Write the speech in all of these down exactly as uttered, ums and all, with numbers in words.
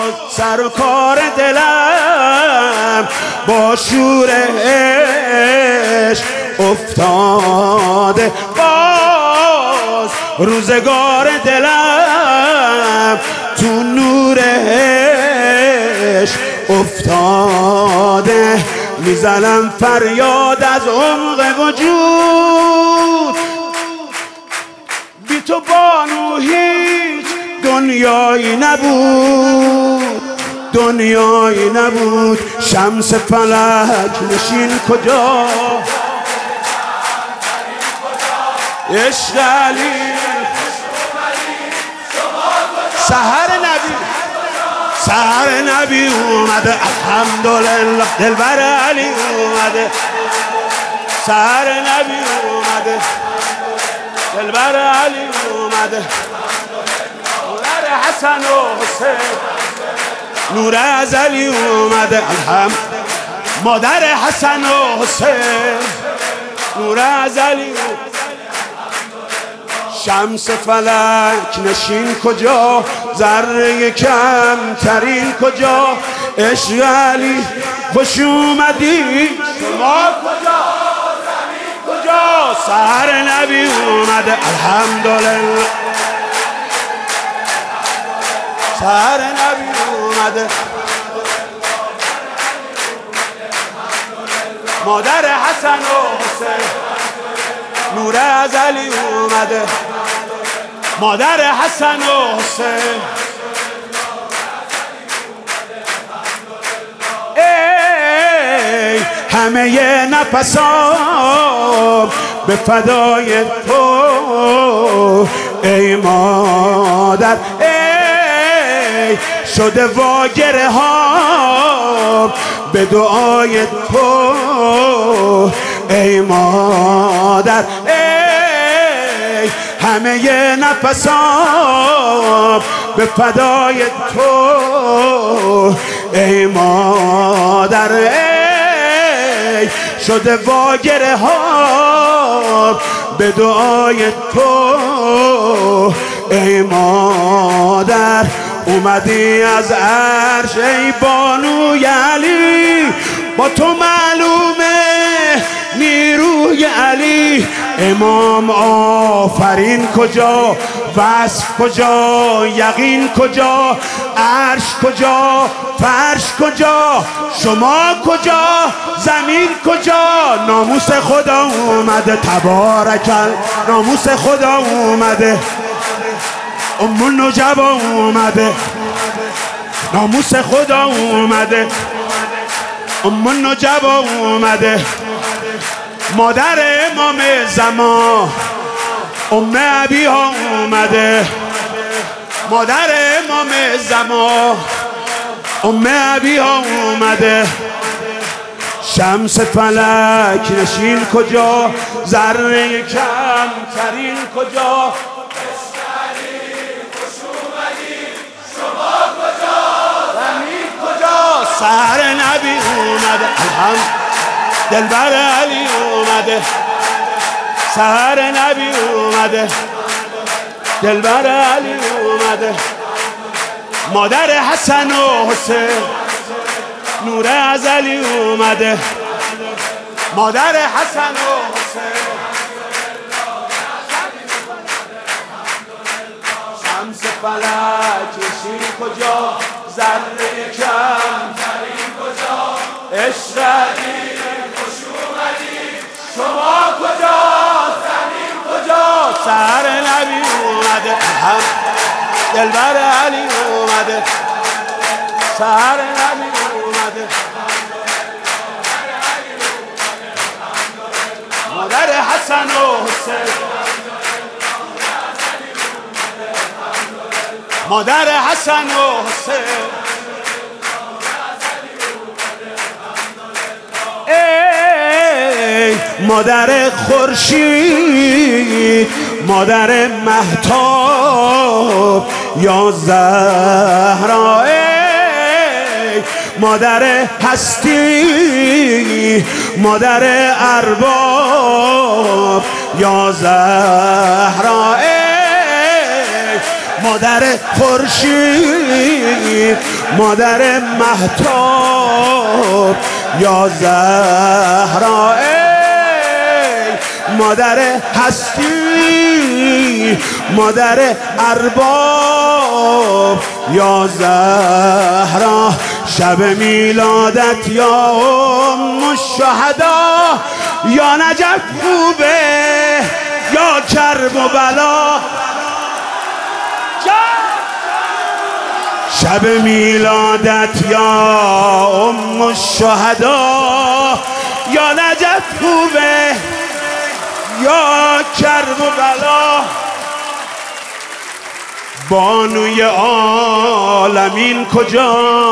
سر و کار دلم با شور عشق افتاده، باز روزگار دلم تو نور عشق افتاده. میزنم فریاد از عمق وجود، بی تو بانو هیچ دنیایی نبود، دنیایی نبود. شمس فلک نشین کجا، عشق علی سحر نبی، سحر نبی اومده، الحمدلله دلبر علی اومده، سحر نبی اومده، دلبر علی اومده. نور حسن و حسین، نور ازلی اومده، الحمد مادر حسن و حسین، نور ازلی. شمس فلک نشین کجا، ذره کم ترین کجا، عشق علی خوش اومدی شما کجا، زمین کجا. سحر نبی اومده، الحمدلله سحر نبی اومده. مادر حسن و حسین، نور ازلی اومده، مادر حسن و حسین. ای همه نفسام به فدای تو ای مادر، ای شده واگره ها به دعای تو ای مادر. ای همه نفسام به فدای تو ای مادر، ای شده واگره ها به دعای تو ای مادر. اومدی از عرش ای بانوی علی، با تو معلومه نیروی علی. امام آفرین کجا، وصف کجا، یقین کجا، عرش کجا، فرش کجا، شما کجا، زمین کجا. ناموس خدا اومده، تبارکل ناموس خدا اومده، ام النجبا اومده، ناموس خدا اومده، ام النجبا اومده. مادر امام زمان ام ابیها اومده، مادر امام زمان ام ابیها اومده. شمس فلک نشین کجا، ذره کم ترین کجا، سحر نبی اومده، الحمد دلبر علی اومده، سحر نبی اومده، دلبر علی اومده. مادر حسن و حسین، نور ازلی اومده، مادر حسن و حسین. شمس فلک نشین کجا، ذره کم ترین کجا، عشق علی خوش اومدی شما کجا، زمین کجا. سحر نبی اومده، هم دلبر علی اومده، سحر نبی اومده. مادر حسن و حسین، مادر حسن و حسین. ای مادر خورشید، مادر مهتاب یا زهرا، ای مادر هستی، مادر ارباب یا زهرا. ای مادر خورشید، مادر مهتاب یا زهرا، ای مادر هستی، مادر ارباب یا زهرا. شب میلادت یا ام الشهدا، یا نجف خوبه یا کرب و بلا. شب میلادت یا ام الشهدا، یا نجف خوبه یا کرب و بلا. بانوی عالمین کجا،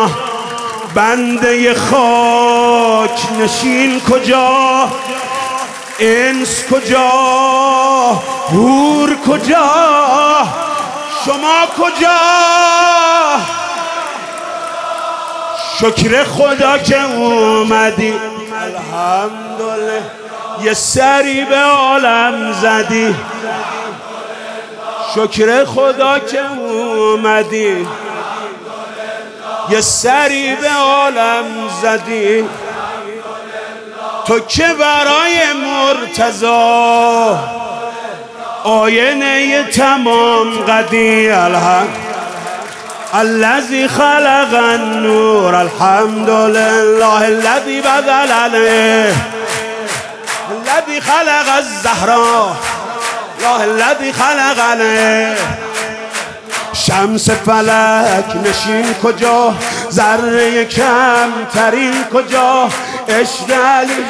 بنده خاک نشین کجا، انس کجا، حور کجا، شما کجا؟ شکر خدا که اومدی، الحمدلله یه سری به عالم زدی. شکر خدا که اومدی، یه سری به عالم زدی. تو که برای مرتضی آینه تمام قدی. الحمد الذي خلق النور، الحمد لله الذي بدل عليه، الذي خلق الزهراء، الله الذي خلق عليه. شمس فلک نشین کجا، ذره کم ترین کجا، عشق علی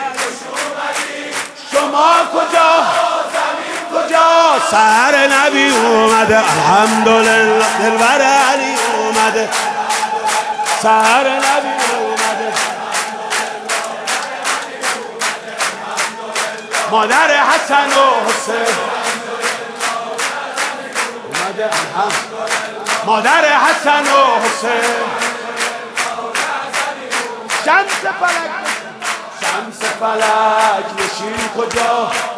شما کجا، زمین کجا؟ سحر نبی اومده، الحمدلله دلبر علی اومده، سحر نبی اومده. مادر حسن و حسین اومده، مادر حسن و حسین. شمس فلک، شمس فلک نشین کجا،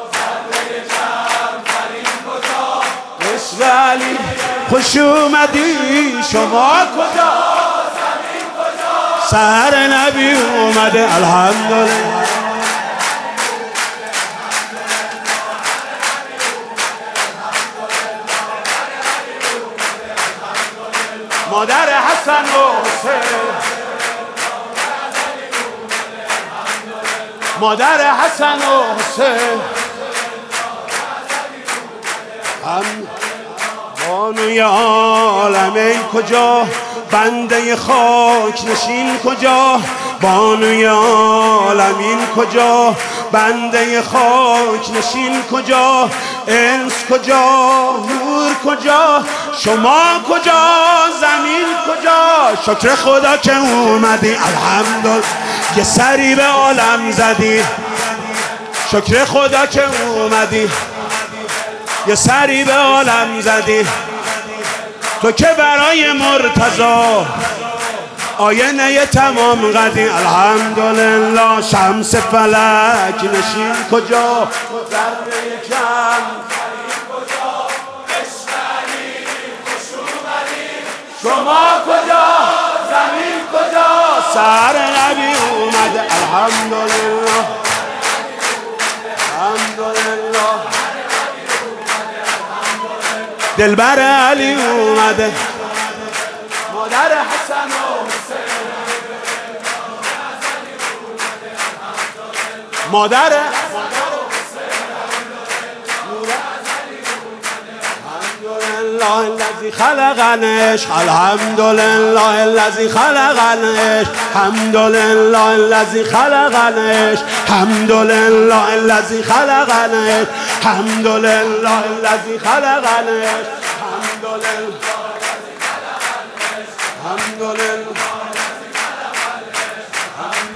عشق علی خوش اومدی شما کجا، سحر نبی اومده، الحمدلله. مادر حسن و حسین، مادر حسن و حسین. هم بانوی عالمین کجا، بنده خاک نشین کجا، بانوی عالمین کجا، بنده خاک نشین کجا، انس کجا، حور کجا، شما کجا، زمین کجا؟ شکر خدا که اومدی، الحمدلله یه سری به عالم زدی. شکر خدا که اومدی، یه سری به عالم زدی. تو که برای مرتضی آینه تمام قدی، الحمدلله. شمس فلک نشین کجا، ذره کم شما کجا، زمین کجا؟ سحر نبی اومده، الحمدلله الحمدلله. دلبر علی اومده، مادر حسن و حسین، مادر الله الذي خلق العشق، الحمد لله الذي خلق العشق، الحمد لله الذي خلق العشق، الحمد لله الذي خلق العشق، الحمد لله الذي خلق العشق، الحمد لله الحمد لله الحمد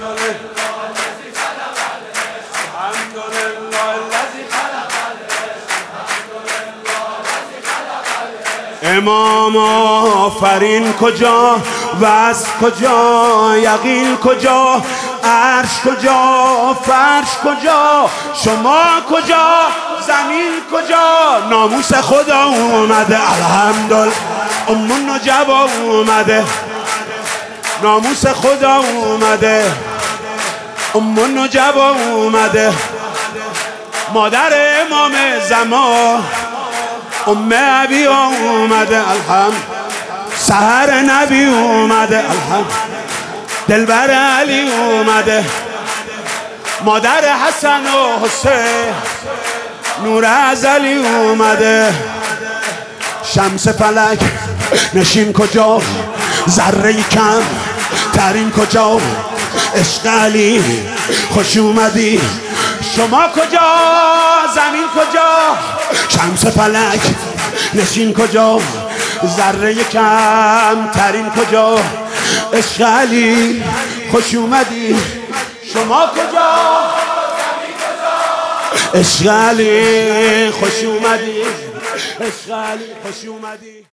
لله الذي خلق امام آفرین کجا، وصف کجا، یقین کجا، عرش کجا فرش کجا شما کجا زمین کجا ناموس خدا اومده الحمدلله ام النجبا اومده ناموس خدا اومده ام النجبا اومده مادر امام زمان ام ابی اومده الحمد سحر نبی اومده الحمد دلبر علی اومده مادر حسن و حسین نور ازلی اومده شمس فلک نشین کجا ذره کم ترین کجا عشق علی خوش اومدی شما کجا زمین کجا شمس فلک نشین کجا ذره کم ترین کجا عشق علی خوش اومدی شما کجا عشق علی خوش اومدی عشق علی خوش اومدی